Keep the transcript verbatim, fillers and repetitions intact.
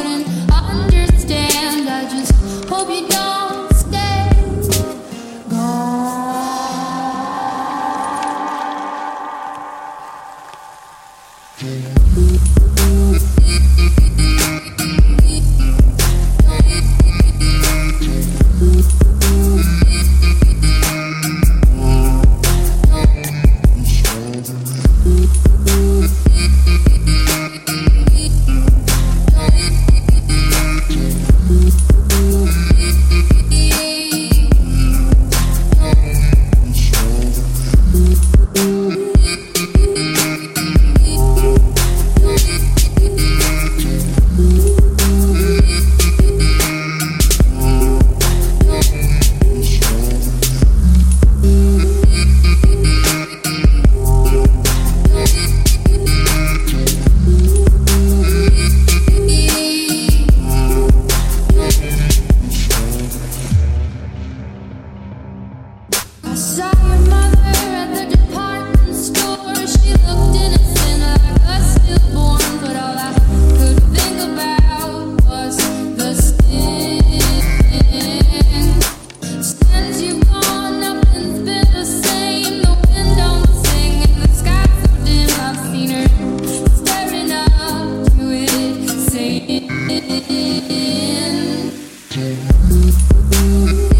wouldn't understand. I just hope you don't stay gone. I saw your mother at the department store. She looked innocent like a stillborn, but all I could think about was the sting. Since you've gone, nothing's been the same. The wind don't sing and the sky's so dim. I've seen her staring up to it, saying